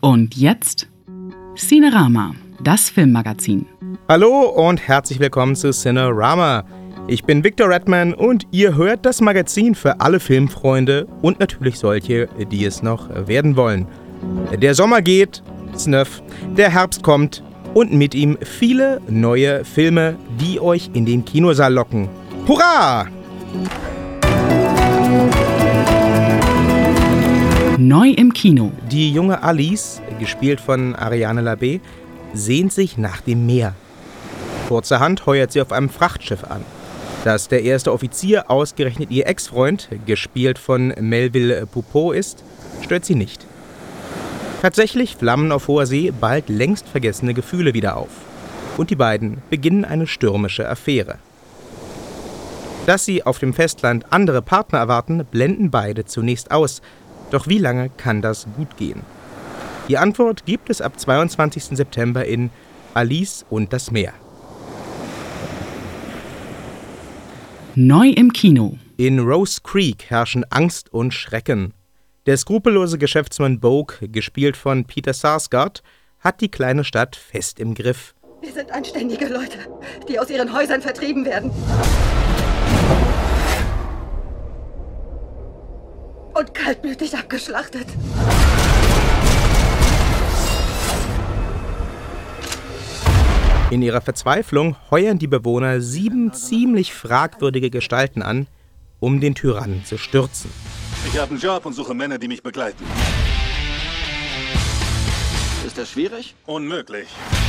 Und jetzt Cinerama, das Filmmagazin. Hallo und herzlich willkommen zu Cinerama. Ich bin Victor Redman und ihr hört das Magazin für alle Filmfreunde und natürlich solche, die es noch werden wollen. Der Sommer geht, Snöff, der Herbst kommt und mit ihm viele neue Filme, die euch in den Kinosaal locken. Hurra! Neu im Kino. Die junge Alice, gespielt von Ariane Labé, sehnt sich nach dem Meer. Kurzerhand heuert sie auf einem Frachtschiff an. Dass der erste Offizier ausgerechnet ihr Ex-Freund, gespielt von Melville Poupeau, ist, stört sie nicht. Tatsächlich flammen auf hoher See bald längst vergessene Gefühle wieder auf. Und die beiden beginnen eine stürmische Affäre. Dass sie auf dem Festland andere Partner erwarten, blenden beide zunächst aus. Doch wie lange kann das gut gehen? Die Antwort gibt es ab 22. September in Alice und das Meer. Neu im Kino. In Rose Creek herrschen Angst und Schrecken. Der skrupellose Geschäftsmann Bogue, gespielt von Peter Sarsgaard, hat die kleine Stadt fest im Griff. Wir sind anständige Leute, die aus ihren Häusern vertrieben werden. Und kaltblütig abgeschlachtet. In ihrer Verzweiflung heuern die Bewohner 7 ziemlich fragwürdige Gestalten an, um den Tyrannen zu stürzen. Ich habe einen Job und suche Männer, die mich begleiten. Ist das schwierig? Unmöglich.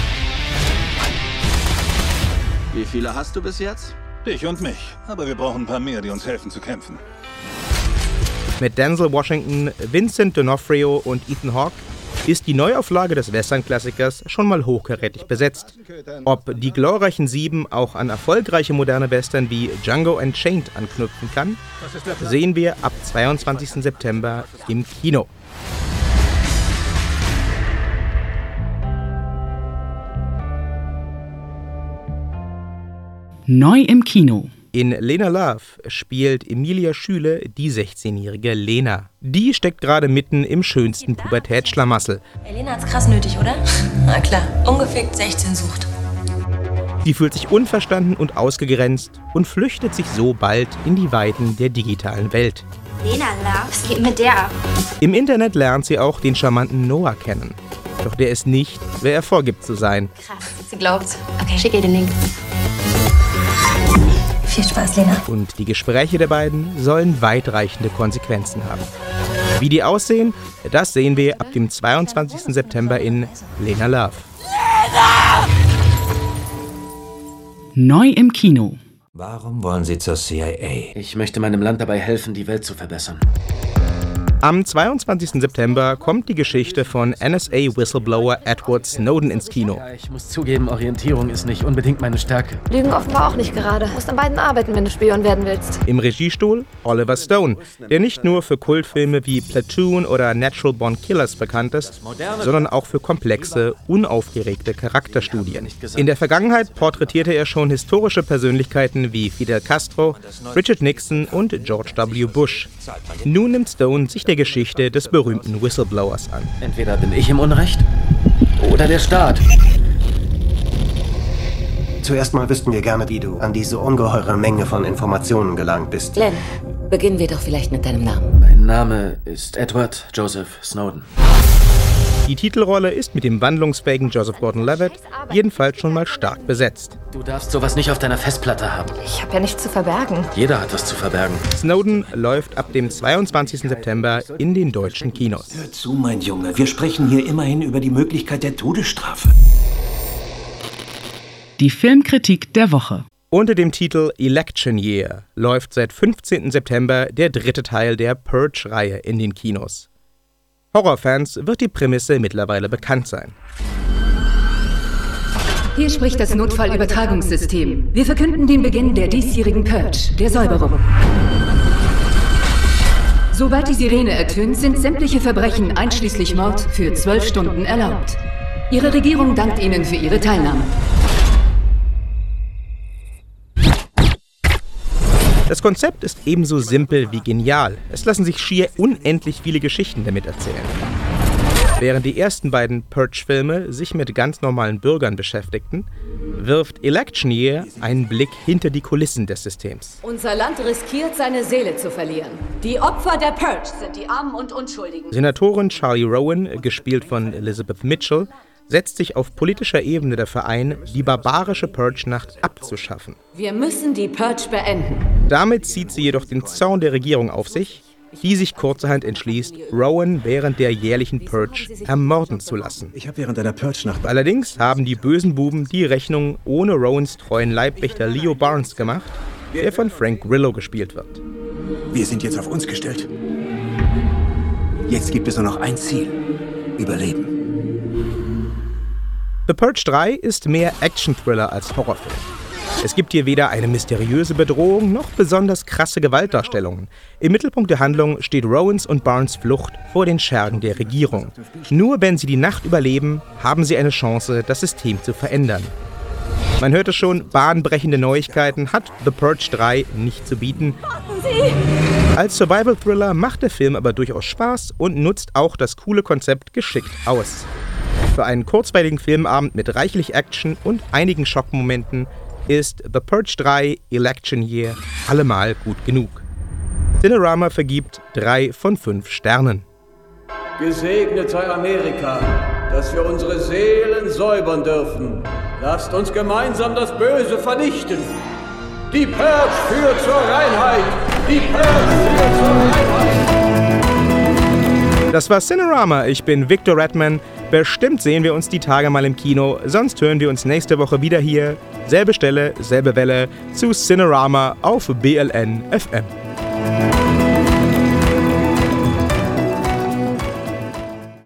Wie viele hast du bis jetzt? Dich und mich. Aber wir brauchen ein paar mehr, die uns helfen zu kämpfen. Mit Denzel Washington, Vincent D'Onofrio und Ethan Hawke ist die Neuauflage des Western-Klassikers schon mal hochkarätig besetzt. Ob die glorreichen 7 auch an erfolgreiche moderne Western wie Django Unchained anknüpfen kann, sehen wir ab 22. September im Kino. Neu im Kino. In Lena Love spielt Emilia Schüle die 16-jährige Lena. Die steckt gerade mitten im schönsten Pubertätsschlamassel. Lena hat's krass nötig, oder? Na klar, ungefickt 16 sucht. Sie fühlt sich unverstanden und ausgegrenzt und flüchtet sich so bald in die Weiten der digitalen Welt. Lena Love, was geht mit der ab? Im Internet lernt sie auch den charmanten Noah kennen. Doch der ist nicht, wer er vorgibt zu sein. Krass, sie glaubt's. Okay, schick ihr den Link. Viel Spaß, Lena. Und die Gespräche der beiden sollen weitreichende Konsequenzen haben. Wie die aussehen, das sehen wir ab dem 22. September in Lena Love. Lena! Neu im Kino. Warum wollen Sie zur CIA? Ich möchte meinem Land dabei helfen, die Welt zu verbessern. Am 22. September kommt die Geschichte von NSA-Whistleblower Edward Snowden ins Kino. Ja, ich muss zugeben, Orientierung ist nicht unbedingt meine Stärke. Lügen offenbar auch nicht gerade. Du musst an beiden arbeiten, wenn du Spion werden willst. Im Regiestuhl Oliver Stone, der nicht nur für Kultfilme wie Platoon oder Natural Born Killers bekannt ist, sondern auch für komplexe, unaufgeregte Charakterstudien. In der Vergangenheit porträtierte er schon historische Persönlichkeiten wie Fidel Castro, Richard Nixon und George W. Bush. Nun nimmt Stone sich der Geschichte des berühmten Whistleblowers an. Entweder bin ich im Unrecht oder der Staat. Zuerst mal wüssten wir gerne, wie du an diese ungeheure Menge von Informationen gelangt bist. Glenn, beginnen wir doch vielleicht mit deinem Namen. Mein Name ist Edward Joseph Snowden. Die Titelrolle ist mit dem wandlungsfähigen Joseph Gordon-Levitt jedenfalls schon mal stark besetzt. Du darfst sowas nicht auf deiner Festplatte haben. Ich habe ja nichts zu verbergen. Jeder hat was zu verbergen. Snowden läuft ab dem 22. September in den deutschen Kinos. Hör zu, mein Junge. Wir sprechen hier immerhin über die Möglichkeit der Todesstrafe. Die Filmkritik der Woche. Unter dem Titel Election Year läuft seit 15. September der 3. Teil der Purge-Reihe in den Kinos. Horrorfans wird die Prämisse mittlerweile bekannt sein. Hier spricht das Notfallübertragungssystem. Wir verkünden den Beginn der diesjährigen Purge, der Säuberung. Sobald die Sirene ertönt, sind sämtliche Verbrechen, einschließlich Mord, für 12 Stunden erlaubt. Ihre Regierung dankt Ihnen für Ihre Teilnahme. Das Konzept ist ebenso simpel wie genial. Es lassen sich schier unendlich viele Geschichten damit erzählen. Während die ersten beiden Purge-Filme sich mit ganz normalen Bürgern beschäftigten, wirft Election Year einen Blick hinter die Kulissen des Systems. Unser Land riskiert, seine Seele zu verlieren. Die Opfer der Purge sind die Armen und Unschuldigen. Senatorin Charlie Rowan, gespielt von Elizabeth Mitchell, setzt sich auf politischer Ebene dafür ein, die barbarische Purge-Nacht abzuschaffen. Wir müssen die Purge beenden. Damit zieht sie jedoch den Zorn der Regierung auf sich, die sich kurzerhand entschließt, Rowan während der jährlichen Purge ermorden zu lassen. Ich habe während einer Purge-Nacht... Allerdings haben die bösen Buben die Rechnung ohne Rowans treuen Leibwächter Leo Barnes gemacht, der von Frank Grillo gespielt wird. Wir sind jetzt auf uns gestellt. Jetzt gibt es nur noch ein Ziel: Überleben. The Purge 3 ist mehr Action-Thriller als Horrorfilm. Es gibt hier weder eine mysteriöse Bedrohung noch besonders krasse Gewaltdarstellungen. Im Mittelpunkt der Handlung steht Rowans und Barnes Flucht vor den Schergen der Regierung. Nur wenn sie die Nacht überleben, haben sie eine Chance, das System zu verändern. Man hört es schon, bahnbrechende Neuigkeiten hat The Purge 3 nicht zu bieten. Als Survival-Thriller macht der Film aber durchaus Spaß und nutzt auch das coole Konzept geschickt aus. Für einen kurzweiligen Filmabend mit reichlich Action und einigen Schockmomenten ist The Purge 3 Election Year allemal gut genug. Cinerama vergibt 3 von 5 Sternen. Gesegnet sei Amerika, dass wir unsere Seelen säubern dürfen. Lasst uns gemeinsam das Böse vernichten. Die Purge führt zur Reinheit! Die Purge führt zur Reinheit! Das war Cinerama. Ich bin Victor Redman. Bestimmt sehen wir uns die Tage mal im Kino. Sonst hören wir uns nächste Woche wieder hier. Selbe Stelle, selbe Welle zu Cinerama auf BLN FM.